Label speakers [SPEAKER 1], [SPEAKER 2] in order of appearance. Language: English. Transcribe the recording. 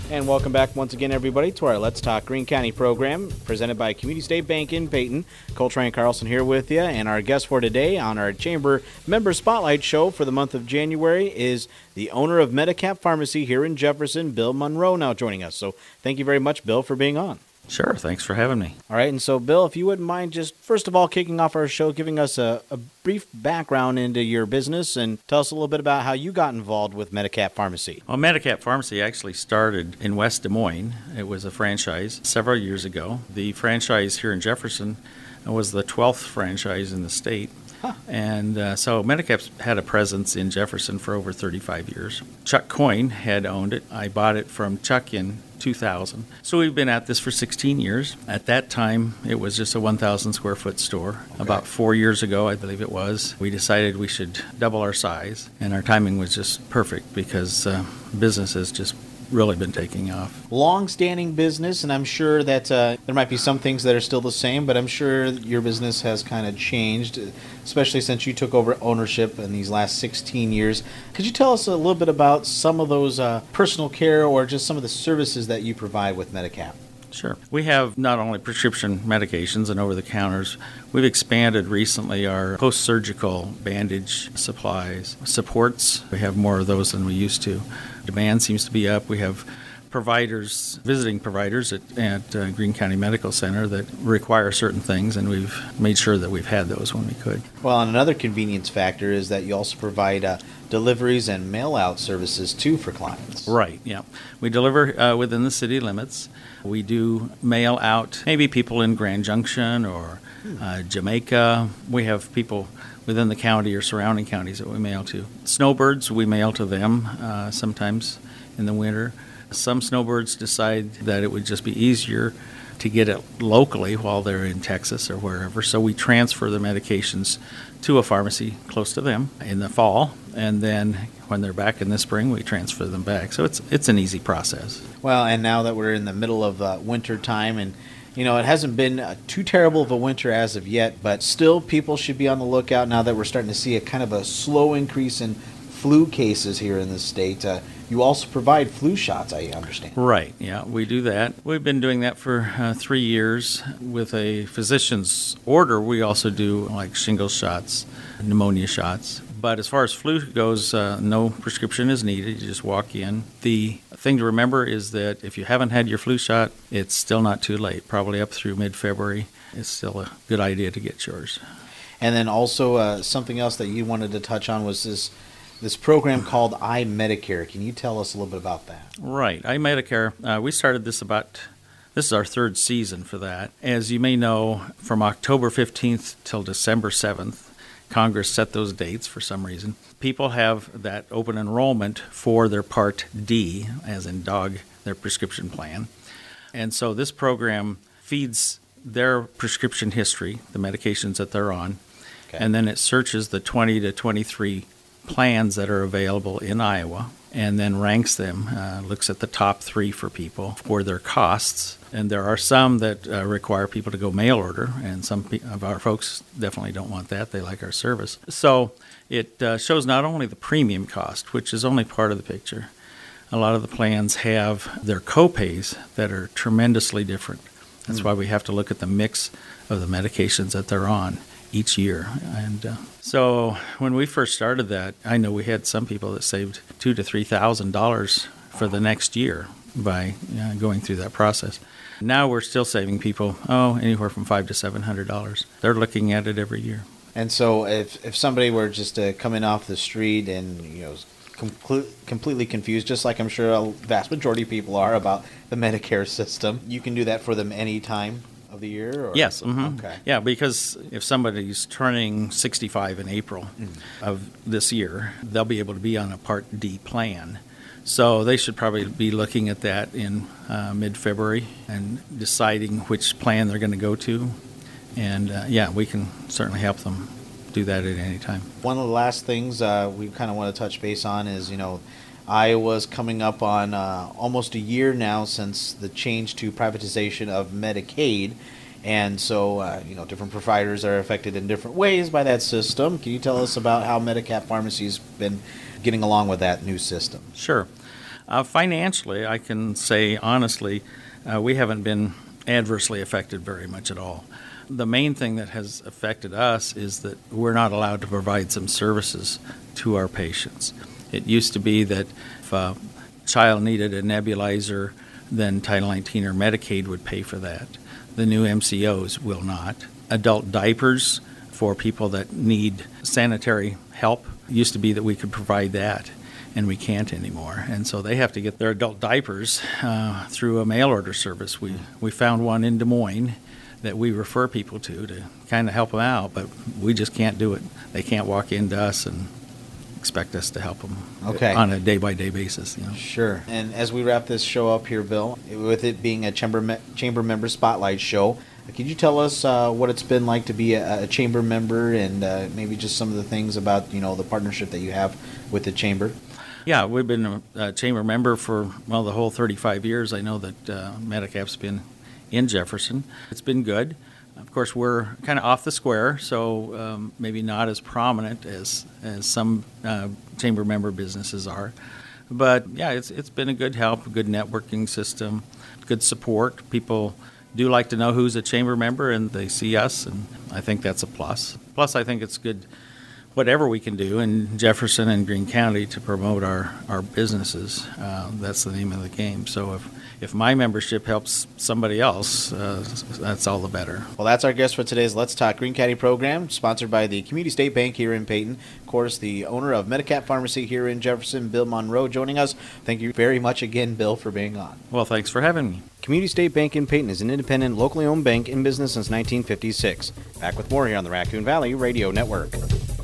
[SPEAKER 1] And welcome back once again, everybody, to our Let's Talk Greene County program, presented by Community State Bank in Peyton. Coltrane Carlson here with you, and our guest for today on our Chamber Member Spotlight Show for the month of January is the owner of Medicap Pharmacy here in Jefferson, Bill Monroe, now joining us. So thank you very much, Bill, for being on.
[SPEAKER 2] Sure. Thanks for having me.
[SPEAKER 1] All right. And so, Bill, if you wouldn't mind just, first of all, kicking off our show, giving us a brief background into your business and tell us a little bit about how you got involved with Medicap Pharmacy.
[SPEAKER 2] Well, Medicap Pharmacy actually started in West Des Moines. It was a franchise several years ago. The franchise here in Jefferson was the 12th franchise in the state.
[SPEAKER 1] Huh.
[SPEAKER 2] And so Medicap's had a presence in Jefferson for over 35 years. Chuck Coyne had owned it. I bought it from Chuck in 2000. So we've been at this for 16 years. At that time, it was just a 1,000 square foot store. Okay. About 4 years ago, I believe it was, we decided we should double our size. And our timing was just perfect because business has just really been taking off.
[SPEAKER 1] Long-standing business, and I'm sure that there might be some things that are still the same, but I'm sure your business has kind of changed, especially since you took over ownership in these last 16 years. Could you tell us a little bit about some of those personal care or just some of the services that you provide with Medicap?
[SPEAKER 2] Sure. We have not only prescription medications and over-the-counters, we've expanded recently our post-surgical bandage supplies, supports. We have more of those than we used to. Demand seems to be up. We have providers, visiting providers at Greene County Medical Center that require certain things, and we've made sure that we've had those when we could.
[SPEAKER 1] Well, and another convenience factor is that you also provide deliveries and mail-out services, too, for clients.
[SPEAKER 2] Right, yeah. We deliver within the city limits. We do mail out maybe people in Grand Junction or Jamaica. We have people within the county or surrounding counties that we mail to. Snowbirds, we mail to them sometimes in the winter. Some snowbirds decide that it would just be easier to get it locally while they're in Texas or wherever, so we transfer the medications to a pharmacy close to them in the fall, and then when they're back in the spring, we transfer them back. So it's an easy process.
[SPEAKER 1] Well, and now that we're in the middle of winter time, and you know, it hasn't been too terrible of a winter as of yet, but still people should be on the lookout now that we're starting to see a kind of a slow increase in flu cases here in the state. You also provide flu shots, I understand.
[SPEAKER 2] Right, yeah, we do that. We've been doing that for 3 years. With a physician's order, we also do like shingles shots, pneumonia shots. But as far as flu goes, no prescription is needed. You just walk in. The thing to remember is that if you haven't had your flu shot, it's still not too late. Probably up through mid-February, it's still a good idea to get yours.
[SPEAKER 1] And then also something else that you wanted to touch on was this program called iMedicare. Can you tell us a little bit about that?
[SPEAKER 2] Right. iMedicare, we started this is our third season for that. As you may know, from October 15th till December 7th, Congress set those dates for some reason. People have that open enrollment for their Part D, as in dog, their prescription plan. And so this program feeds their prescription history, the medications that they're on, okay, and then it searches the 20 to 23 plans that are available in Iowa, and then ranks them, looks at the top 3 for people for their costs. And there are some that require people to go mail order, and some of our folks definitely don't want that. They like our service. So it shows not only the premium cost, which is only part of the picture. A lot of the plans have their copays that are tremendously different. That's why we have to look at the mix of the medications that they're on each year. And so when we first started that, I know we had some people that saved $2,000 to $3,000 for the next year by going through that process. Now we're still saving people, anywhere from $500 to $700. They're looking at it every year.
[SPEAKER 1] And so if somebody were just coming off the street and completely confused, just like I'm sure a vast majority of people are about the Medicare system, you can do that for them any time of the year? Or?
[SPEAKER 2] Yes. Mm-hmm.
[SPEAKER 1] Okay.
[SPEAKER 2] Yeah, because if somebody's turning 65 in April of this year, they'll be able to be on a Part D plan. So they should probably be looking at that in mid-February and deciding which plan they're going to go to. And, we can certainly help them do that at any time.
[SPEAKER 1] One of the last things we kind of want to touch base on is, Iowa's coming up on almost a year now since the change to privatization of Medicaid. And so, different providers are affected in different ways by that system. Can you tell us about how Medicap Pharmacy's been getting along with that new system?
[SPEAKER 2] Sure. Financially, I can say honestly, we haven't been adversely affected very much at all. The main thing that has affected us is that we're not allowed to provide some services to our patients. It used to be that if a child needed a nebulizer, then Title 19 or Medicaid would pay for that. The new MCOs will not. Adult diapers for people that need sanitary help used to be that we could provide that, and we can't anymore. And so they have to get their adult diapers through a mail order service. We found one in Des Moines that we refer people to kind of help them out, but we just can't do it. They can't walk into us and expect us to help them on a day-by-day basis.
[SPEAKER 1] Sure. And as we wrap this show up here, Bill, with it being a chamber member spotlight show, could you tell us what it's been like to be a chamber member and maybe just some of the things about the partnership that you have with the chamber?
[SPEAKER 2] Yeah, we've been a chamber member for the whole 35 years. I know that Medicap's been in Jefferson. It's been good. Of course, we're kind of off the square, so maybe not as prominent as some chamber member businesses are. But yeah, it's been a good help, a good networking system, good support. People do like to know who's a chamber member, and they see us, and I think that's a plus. Plus, I think it's good whatever we can do in Jefferson and Greene County to promote our businesses. That's the name of the game. So if my membership helps somebody else, that's all the better.
[SPEAKER 1] Well, that's our guest for today's Let's Talk Greene County program, sponsored by the Community State Bank here in Peyton. Of course, the owner of Medicap Pharmacy here in Jefferson, Bill Monroe, joining us. Thank you very much again, Bill, for being on.
[SPEAKER 2] Well, thanks for having me.
[SPEAKER 1] Community State Bank in Peyton is an independent, locally owned bank in business since 1956. Back with more here on the Raccoon Valley Radio Network.